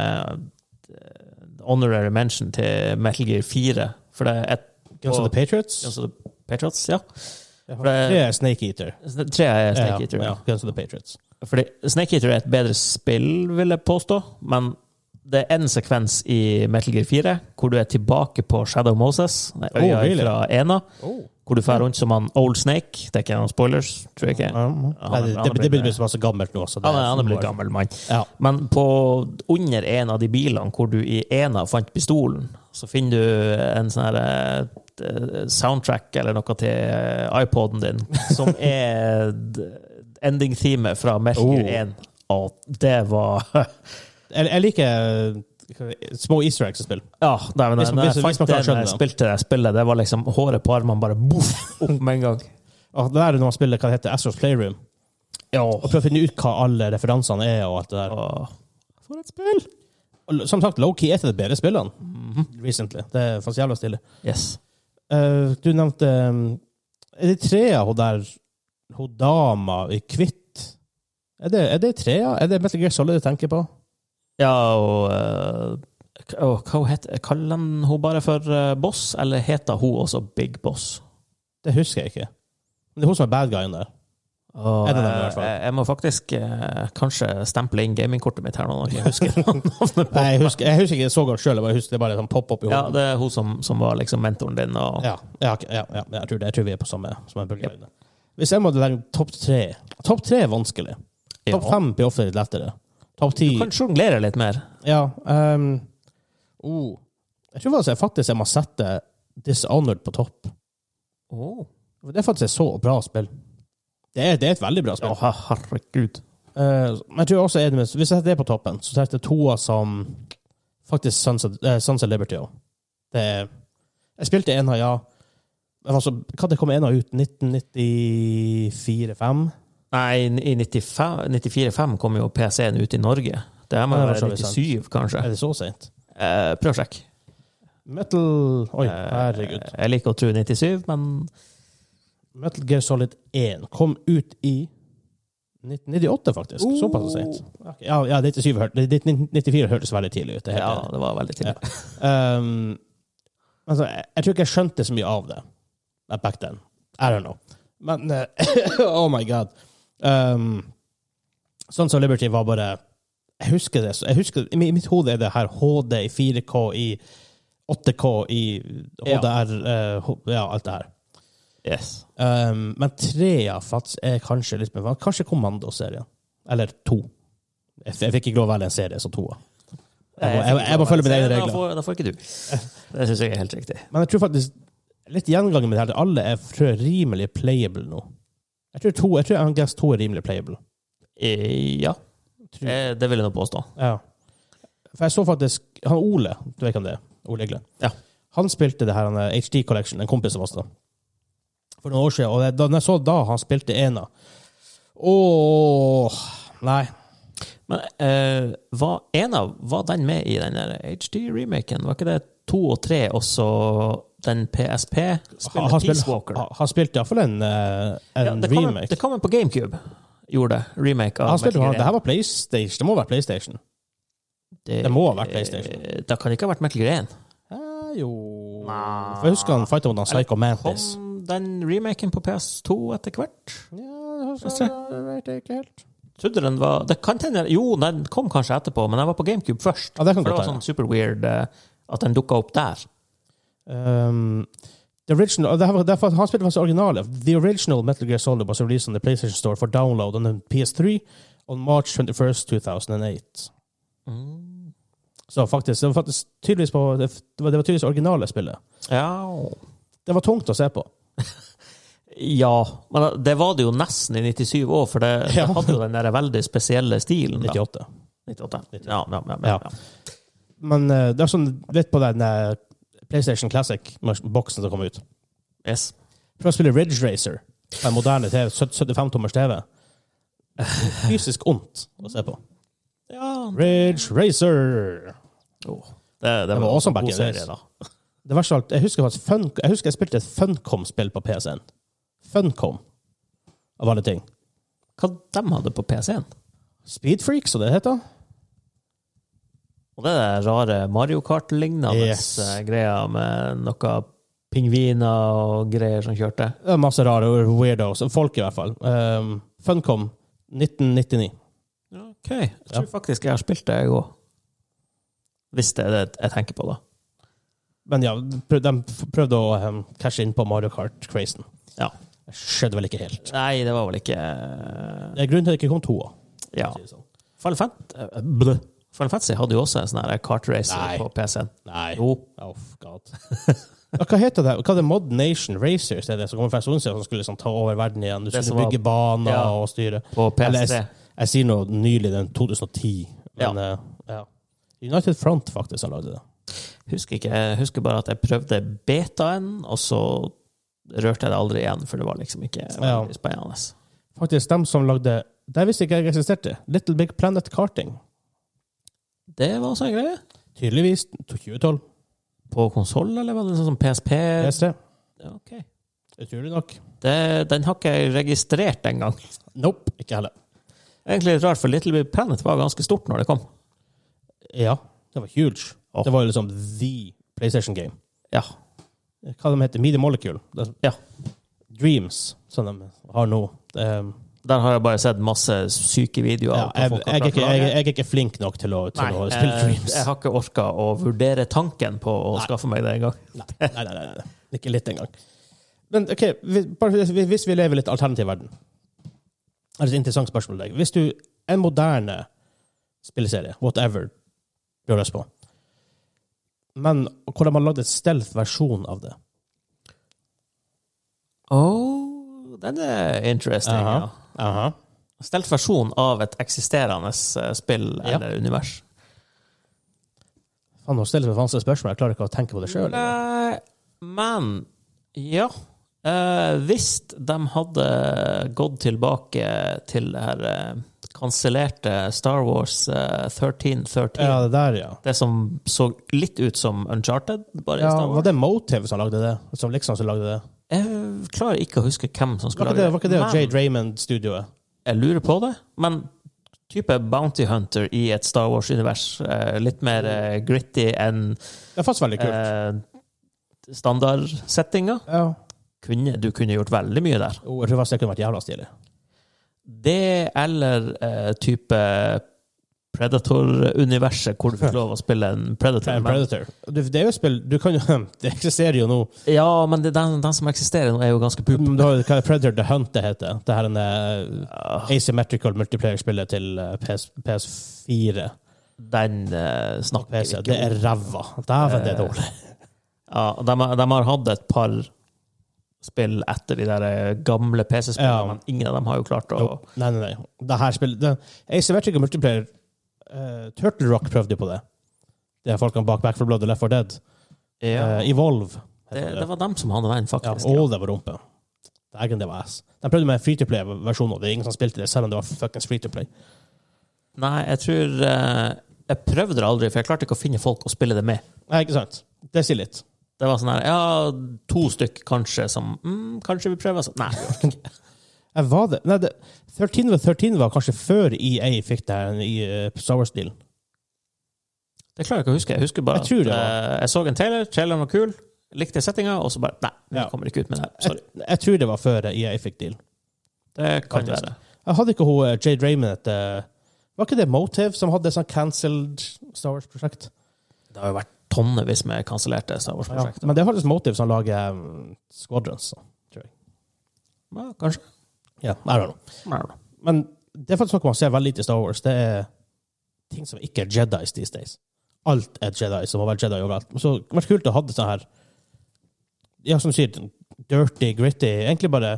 uh, honorary mention til Metal Gear fire, for det er et... Guns of the Patriots? Guns of the Patriots, ja. For det, tre er Snake Eater. Tre er Snake Eater, ja. ja. Guns of the Patriots. Fordi Snake Eater er et bedre spill, vil jeg påstå, men det er en sekvens i Metal Gear fire, hvor du er tilbake på Shadow Moses, øya oh, really? Fra Ena, oh. hvor du fer rundt som han Old Snake. Det er ikke noen spoilers, tror jeg ikke. Um, han, det, han det, det blir så gammelt nå. Så det han er, han er blitt gammel mann. Ja. Men på, under en av de bilene hvor du i Ena fant pistolen, så finner du en sånn her soundtrack eller noe til iPoden din, som er ending-theme fra Metal Gear oh. én. Og det var... jeg, jeg liker små easter eggs å spille. Ja, det er, hvis, når hvis, jeg fant det når jeg spilte det spillet, det var liksom håret på armene bare boff, opp med en gang. Og det er når man spiller hva det heter, Astro's Playroom. Ja. Og prøver å finne ut hva alle referansene er og alt det der. Åh. For et spill! Og som sagt, low-key er et av de bedre spillene. Mm-hmm. Recently. Det er faktisk jævla stille. Yes. Uh, du nevnte um, er det trea hun der hun dama i kvitt er det, er det trea? Er det Metal Gear Solid du tenker på? Ja, og, uh, og hva heter kaller hun bare for uh, boss, eller heter hun også Big Boss? Det husker jeg ikke. Men det er hun som er bad guyen der. Og, er det den, i hvert fall? Jeg, jeg må faktisk uh, kanskje stemple inn gamingkortet mitt her nå, når jeg husker navnet. Nei, jeg husker, jeg husker ikke så godt selv, jeg husker det bare sånn pop opp i hodet. Ja, det er hun som, som var liksom mentoren din. Og... Ja, ja, ja, ja jeg, tror det, jeg tror vi er på samme, samme bølge. Yep. Hvis jeg må legge topp tre, topp tre er vanskelig. Topp fem blir ofte litt lettere. Topp ti... Du kan sjonglere litt mer. Ja. Um, oh. Jeg tror faktisk, faktisk jeg må sette Dishonored på topp. Oh. Det er faktisk et så bra spill. Det er, det er et veldig bra spill. Å, herregud. Uh, men jeg tror også, er det med, hvis jeg setter det på toppen, så setter jeg toa som faktisk Sons of, uh, Sons of Liberty også. Det er, jeg spilte en av, ja. Altså, hva det kom en av ut? nitten nittifire fem? Nei, i nittifire fem kom jo P C-en ut i Norge. Det er med nittisyv, kanskje. Er det så sent? Uh, prøv å sjekke. Metal... Oi, herregud. Uh, jeg liker å tro nittisyv, men... Metal Gear Solid én kom ut i nitten nittiåtte, faktisk. Uh. Såpass sent. Okay. Ja, ja nittisju, nittifire hørtes veldig tidlig ut. Det ja, det var veldig tidlig. Ja. Um, altså, jeg, jeg tror ikke jeg skjønte så mye av det back then. I don't know. Men, uh, oh my god. Um, Sons of Liberty var bare... Jeg husker det. Jeg husker, I mitt hode er det her H D i fire K, i åtte K, i H D R, ja, uh, ja alt det her. Yes. Um, men trea faktisk er kanskje litt mer... Kanskje Kommando-serien. Eller to. Jeg, jeg fikk ikke lov å velge en serie som toa. Jeg må, jeg, jeg må følge med dine regler. Da får, da får ikke du. Det synes jeg er helt riktig. Men jeg tror faktisk litt gjengangen med det her, alle er tror jeg, rimelig playable nå. Jeg tror, to, jeg tror Angest to er rimelig playable. E, ja. Tror- Eh, det vil jeg nå påstå. Ja. For jeg så faktisk han Ole, du vet hvem det er? Ole Egle. Ja. Han spilte det her han, H D Collection, en kompis av oss da. For noen år siden, og det, da når jeg så da han spilte ena. Åh, nei. Men eh, var en av, var den med i den der H D-remaken? Var ikke det to og tre også den P S Han, han, P-spillet spilte, Peace Walker? han, han spilte i hvert fall en, eh, en Ja, det kom en- remake. det kom en på GameCube, gjorde det. Remake av Han spilte, Metal han, Gear det her var PlayStation. Det må være PlayStation. Det, det må ha vært PlayStation. eh, Da kan det ikke ha vært Metal Gear én. Ja, jo For jeg husker han fightet mot han Psycho Mantis. Kom den remaken på P S to etter hvert? Ja, Får se. jeg vet ikke helt. Trodde den var det kan hende, Jo, den kom kanskje etterpå, men den var på GameCube først. Ja, det kan For det godt var hende. sånn super weird eh, at den dukka opp der. Um, the original, det her var, det er, han spilte faktisk originale. The original Metal Gear Solid was released on the PlayStation Store for download on the P S three on March twenty-first, two thousand eight. Mm. Så faktisk, det var faktisk tydeligvis på, det var, det var tydeligvis originale spillet. Ja. Det var tungt å se på. Ja, men det var det jo nesten i nittisju år, for det, Ja. det hadde jo den der veldig spesielle stilen. Da. nittiåtte. nittiåtte. Ja, ja, ja, Ja. ja. Men uh, det er sånn, litt på den uh, PlayStation Classic-boksen som kom ut. Yes. For å spille Ridge Racer på en moderne T V, syttifem tommers T V. Fysisk ondt å se på. Ja, Ridge Racer! oh, det, det, Det var var også en back god in serie, days. da. Det verste av alt, jeg husker faktisk Fun, jeg husker jeg spilte et Funcom-spill på P C en. Funcom, av alle ting. Hva de hadde på P C-en? Speed Freaks, og det heter. Og det er den rare Mario Kart-lignende Yes. eh, greia med noen pingviner og greier som kjørte. Det er masse rare weirdos, folk i hvert fall. Um, Funcom, nitten nittini. Ok, jeg tror faktisk jeg har spilt det, jeg òg. Hvis det er det jeg tenker på, da. Men ja, prøv- de prøvde å um, cashe inn på Mario Kart-crazen. Ja. Det skjedde vel ikke helt. Nei, det var vel ikke Det er grunnen til at det ikke kom toa. Ja. for å si det sånn. Final Fantasy, uh, blø. Final Fantasy hadde jo også en sånn her kart racer Nei. på P C-en. Nei. Jo. Oh, God. Ja, hva heter det? Hva er det? Mod Nation Racers er det som kommer fra Sonsia, som skulle liksom ta over verden igjen? Du Det som skulle var- bygge baner ja. og styre. På P Eller S tre. jeg, jeg sier noe nylig, den to tusen og ti. Men ja. ja. United Front faktisk har lagd det. Husker ikke, jeg husker bare at jeg prøvde betaen, og så rørte jeg det aldri igjen, for det var liksom ikke Ja. veldig spennende. Faktisk dem som lagde, det visste ikke jeg eksisterte. Little Big Planet Karting. Det var også en greie. Tydeligvis tjue tolv. På konsoll, eller var det sånn som P S P? P S tre. Ja, ok. Det tror du nok. Det, den har ikke jeg registrert engang. Nope, ikke heller. Egentlig litt rart, for Little Big Planet var ganske stort når det kom. Ja, det var huge. Oh. Det var jo liksom the PlayStation game. Ja. Hva de heter? Media Molecule. Det, Ja. Dreams, som de har nå. Um, Der har jeg bare sett masse syke videoer. ja, av hva jeg, folk har jeg, er klart å ikke, jeg, lage. jeg er ikke flink nok til å, til Nei, å spille eh, Dreams. jeg har ikke orka å vurdere tanken på å Nei. skaffe meg det engang. Nei, nei, nei, nei, nei. Ikke litt engang. Men ok, hvis, bare hvis hvis vi lever i litt alternativ verden. Det er et interessant spørsmål. til deg. Hvis du en moderne spilleserie, whatever, du har lyst på, men hvor de har lagd et stealth-versjon av det. Oh, den er interesting, Aha. ja. Aha. Stelt versjon av et eksisterende eh, spill Ja. eller univers. Faen, nå stiller vi vanskelige spørsmål. Jeg klarer ikke å tenke på det sjøl. Nei, men ja. Eh, hvis de hadde gått tilbake til det her eh, kansellerte Star Wars eh, thirteen thirteen, Ja, det der, ja. det som så litt ut som Uncharted, bare i ja Star var Wars. det Motive som lagde det? Som liksom som lagde det? Jeg klarer ikke å huske hvem som Var skulle ikke det, var ikke det men Jade Raymond-studioet? jeg lurer på det. Men type Bounty Hunter i et Star Wars-univers, eh, litt mer eh, gritty enn Det er faktisk veldig kult. eh, standardsettinger. ja. Kunne, du kunne gjort veldig mye der. Oh, jeg tror faktisk det kunne vært jævla stilig. Det eller eh, type Predator-universet, hvor du fikk lov å spille en Predator. En Men, Predator. Du, det er jo spill du kan jo, Det eksisterer jo nå. ja, men det, den, den som eksisterer nå, er jo ganske pup. Du har jo hva er Predator The Hunt det heter. Det her er en uh, asymmetrical multiplayer-spillet til uh, PS, P S fire. Den eh, snakker P vi C. ikke Det er ræva. Dæven, det er dårlig. Ja, de, har- de har hatt et par spill etter de der gamle P C-spillene, Ja. men ingen av dem har jo klart å... Jo. Nei, nei, nei. Det her spillet... Det, Ace Vertigo Multiplayer, uh, Turtle Rock prøvde jo på det. Det er folkene bak Back four Blood og Left four Dead. Ja. Uh, Evolve. Det, det var dem som hadde den, Ja, faktisk. og det var rumpe. Det er det var ass. De prøvde med free-to-play-versjonen, og det er ingen som spilte det, selv om det var fuckings free-to-play. Nei, jeg tror... eh, jeg prøvde det aldri, for jeg klarte ikke å finne folk å spille det med. Nei, ikke sant? Det sier litt. Det var sånn her, ja, to stykk kanskje som, mm, kanskje vi prøver. Så, nei, vi orker ikke. Jeg var det. Nei, det, thirteen with thirteen var kanskje før E A fikk det her i uh, Star Wars-stilen. Det klarer jeg ikke å huske. Jeg husker bare Jeg tror at det var. eh, jeg så en trailer, traileren var kul, likte settinga, og så bare, nei, vi Ja. kommer ikke ut med det her. Sorry. Jeg, jeg tror det var før E A fikk dealen. Det kan Faktisk. være. Jeg hadde ikke hun uh, Jade Raymond et uh, Var ikke det Motive som hadde et sånn cancelled Star Wars-prosjekt? Det har jo vært tonnevis med kansellerte Star Ja, Wars-prosjekter. men det er faktisk Motive som lager um, Squadrons, så, tror jeg. Ja, kanskje. Ja, I don't know. I don't know. Men det er faktisk noe man ser veldig lite i Star Wars. Det er ting som ikke er Jedis these days. Alt er Jedi, som må være Jedi overalt. Så det var kult å ha det sånn her, ja, som du sier, dirty, gritty, egentlig bare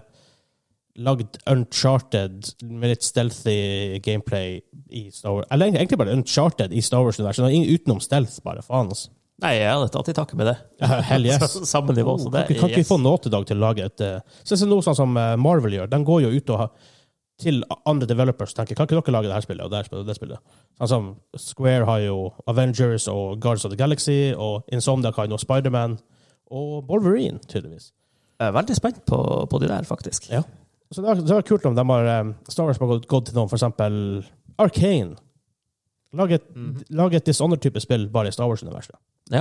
lagd Uncharted med litt stealthy gameplay i Star Wars. Eller egentlig bare Uncharted i Star Wars-universet, utenom stealth, bare, faen altså. Nei, jeg hadde tatt i taket med det. Ja, hell yes. Samme nivå, så det kan, ikke- kan ikke vi yes. få Naughty Dog til å lage et... Uh, så er det noe sånn som uh, Marvel gjør. De går jo ut og ha, til andre developers tenker, kan ikke dere lage det her spillet og det her spillet og det spillet? Sånn som Square har jo Avengers og Guardians of the Galaxy, og Insomniac har jo noe Spider-Man, og Wolverine, tydeligvis. Jeg er veldig spent på, på de der, faktisk. Ja. Så det var, det var kult om de har um, Star Wars har gått, gått til noen, for eksempel Arcane. Lage et, Mhm. lage et Dishonored-type spill bare i Star Wars-universet. Ja.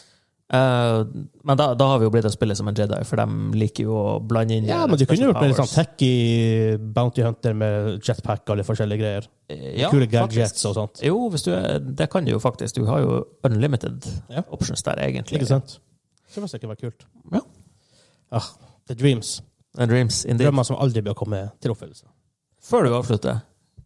Eh, men da, da har vi jo blitt å spille som en Jedi, for de liker jo å blande inn Ja, men du kunne special jo gjort med litt sånn powers. techie Bounty Hunter med jetpack og litt forskjellige greier. Eh, Ja, Kule faktisk. gadgets og sånt. Jo, hvis du er, det kan du jo faktisk. Du har jo unlimited Ja. options der, egentlig. Ikke sant? Det var sikkert vært kult. Ja. Ah, the dreams. And dreams, indeed. Drømmer som aldri blir å komme til oppfyllelse. Før du avslutter,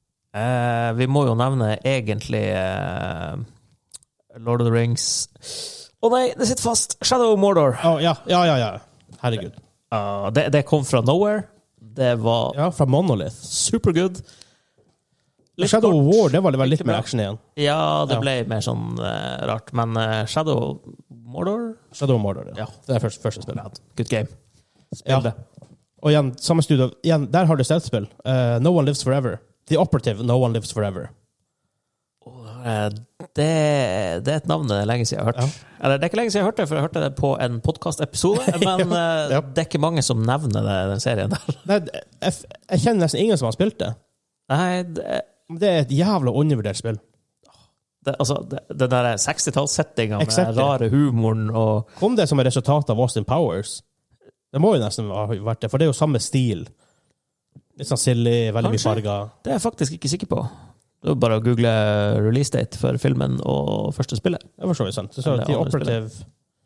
eh, vi må jo nevne egentlig eh, Lord of the Rings. Å nei, det sitter fast! Shadow of Mordor. Å, ja, ja, ja, ja. Herregud. Ah, det, det kom fra nowhere. Det var Ja, fra Monolith. supergood. Litt Shadow of kort. War, det var det vel litt Ikke mer bra. action igjen. Ja, det Ja. ble mer sånn eh, rart. Men eh, Shadow of Mordor, Shadow of Mordor, ja. Ja. Det er første, første spillet. good game. Spill Ja. det. Og igjen, samme studio. Igjen, der har du stealth-spill. Uh, no One Lives Forever. The Operative No One Lives Forever. Eh, Det, det er et navn det er lenge siden jeg har hørt. Ja. Eller, det er ikke lenge siden jeg hørte det, for jeg hørte det på en podcast-episode. Men eh, Ja. det er ikke mange som nevner det, den serien der. Nei, jeg, jeg kjenner nesten ingen som har spilt det. Nei, det, Det er et jævla undervurdert spill. det, altså, det, den der sekstitallssettinga med Exactly. rare humoren og Kom det som et resultat av Austin Powers? Det må jo nesten ha vært det, for det er jo samme stil. Litt sånn silly, veldig mye Kanskje. farger. Det er jeg faktisk ikke sikker på. Det er bare å google release date for filmen og første spillet. Det var så vidt sant. Så står Eller det The andre Operative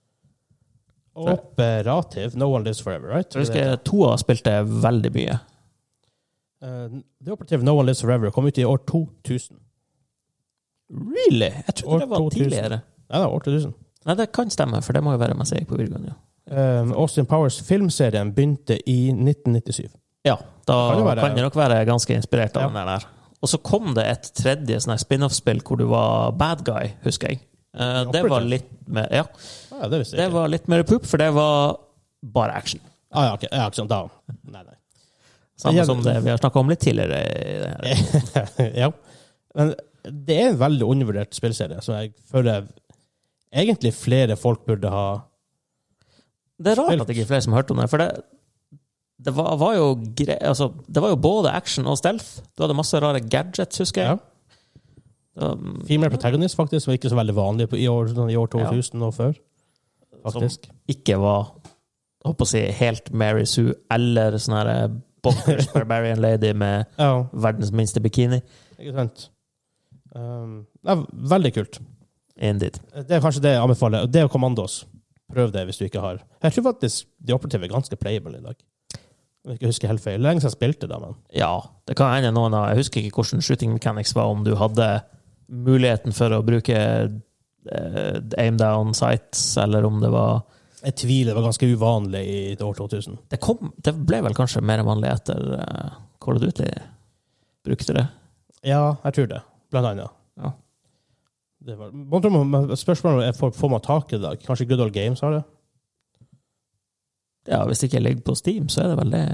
Operative No One Lives Forever, right? Jeg husker toa spilte veldig mye. Uh, The Operative No One Lives Forever kom ut i år to tusen. Really? Jeg trodde År det var to tusen. tidligere. Ja, det var år to tusen. Nei, det kan stemme, for det må jo være mens jeg gikk på videregående. Ja. Um, Austin Powers filmserien begynte i nitten nittisju. Ja, da Kan kan det det, være- nok være ganske inspirert av Ja. den der. Og så kom det et tredje sånn her spin-off-spill hvor du var bad guy, husker jeg. Eh, det var Operative. litt mer, ja, Ah, ja, det visste det jeg ikke. var litt mer poop, for det var bare action. Ah, ja, ok. Ja, ikke sant. Da. Nei, nei. Samme Ja, som det vi har snakket om litt tidligere. i det her. ja. Men det er en veldig undervurdert spillserie, som jeg føler egentlig flere folk burde ha. Det er rart Spilt. at det ikke er flere som har hørt om det, for det, det, var, var jo gre altså, det var jo både action og stealth. Du hadde masse rare gadgets, husker Ja. jeg. Um, Female protagonist, faktisk, som ikke er så veldig vanlig på, i, år, sånn i år to tusen og før. Faktisk. ikke var jeg håper å si, helt Mary Sue eller sånn her bonkers barbarian lady med Ja, verdens minste bikini. ikke sant. Um, det er veldig kult. Indeed. Det er kanskje det jeg anbefaler. Det er Commandos. Prøv det hvis du ikke har. Jeg tror faktisk The Operative er ganske playable i dag. Jeg ikke husker helt feil. Lenge siden jeg spilte det, men Ja, det kan hende noen av Jeg husker ikke hvordan shooting mechanics var, om du hadde muligheten for å bruke eh, aim down sights, eller om det var Jeg tviler, det var ganske uvanlig i år to tusen. Det, kom, det ble vel kanskje mer vanlig etter uh, Call of Duty brukte det? Ja, jeg tror det. Blant annet. Ja. Det var, spørsmålet er, får man tak i det dag? Kanskje Good Old Games har det? Ja, hvis det ikke ligger på Steam, så er det vel det.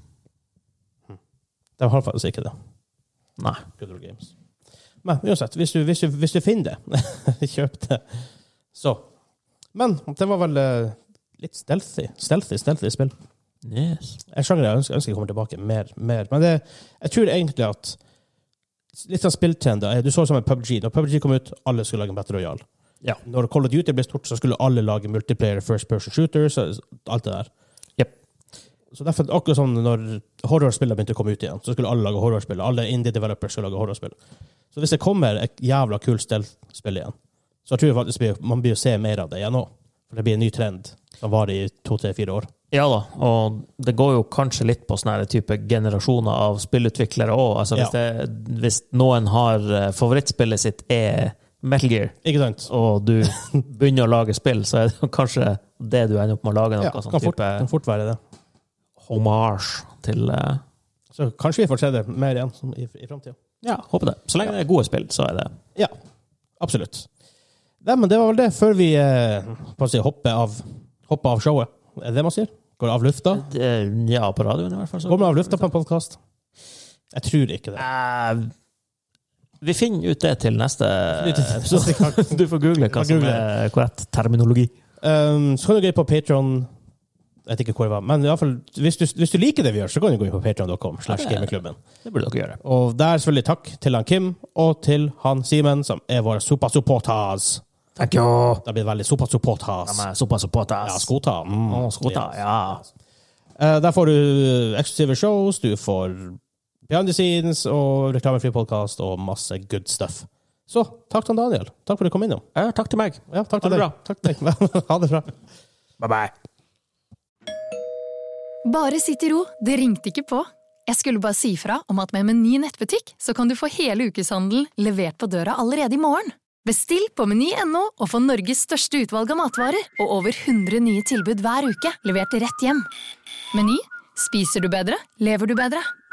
Det har faktisk ikke det. Nei. Good Old Games. Men uansett, hvis du, hvis du, hvis du finner det, kjøp det. Så. Men det var vel uh, litt stealthy. Stealthy, stealthy spill. Yes. Jeg skjønner, jeg ønsker, jeg ønsker å komme tilbake mer. mer. Men det, jeg tror egentlig at litt av spilltrender, du så det som en P U B G. Når P U B G kom ut, alle skulle lage en Battle Royale. Ja. Når Call of Duty ble stort, så skulle alle lage multiplayer, first person shooters, alt det der. Yep. Så derfor, akkurat sånn når horrorspillet begynte å komme ut igjen, så skulle alle lage horrorspill. Alle indie developers skulle lage horrorspill. Så hvis det kommer et jævla kult stealth-spill igjen, så tror jeg faktisk man blir å se mer av det igjen nå. For det blir en ny trend som varer i to, tre, fire år. Ja da, og det går jo kanskje litt på sånne type generasjoner av spillutviklere også. Altså hvis, Ja. det, hvis noen har favorittspillet sitt er Metal Gear, Ikke sant? og du begynner å lage spill, så er det kanskje det du ender opp med å lage noe Ja, sånn kan fort, type kan fort være det. homage til uh, Så kanskje vi får se det mer igjen som i, i fremtiden. Ja, håper det. Så lenge det er gode spill, så er det. Ja, absolutt. Nei, men det var vel det, før vi eh, på å si, hopper, av, hopper av showet. Er det det man sier? Går det av lufta? det ja, på radioen i hvert fall. Så. Går man av lufta på en podcast? Jeg tror ikke det. Uh, vi finner ut det til neste episode. Du får google hva som er korrekt terminologi. Um, så kan du gå inn på Patreon. Jeg vet ikke hvor det var, men i hvert fall, hvis, du, hvis du liker det vi gjør, så kan du gå inn på patreon punktum com slash gamingklubben. Det burde dere gjøre. Og der selvfølgelig takk til han Kim og til han Simen, som er våre super-supporters. Takk jo! Det blir veldig super-supporters. De er såpass supporters. Ja, skota. Mm. Å, skota, ja. Uh, der får du eksklusive shows, du får behind the scenes og reklamefri podcast og masse good stuff. Så takk til Daniel. Takk for at du kom innom. Ja, takk til meg. Ja, takk Ha til det deg. bra. Takk til deg. Ha det bra. Bye-bye. Bare sitt i ro, det ringte ikke på. Jeg skulle bare si fra om at med Meny nettbutikk så kan du få hele ukeshandelen levert på døra allerede i morgen. Bestill på meny punktum no og få Norges største utvalg av matvarer og over hundre nye tilbud hver uke, levert rett hjem. Meny, spiser du bedre, lever du bedre.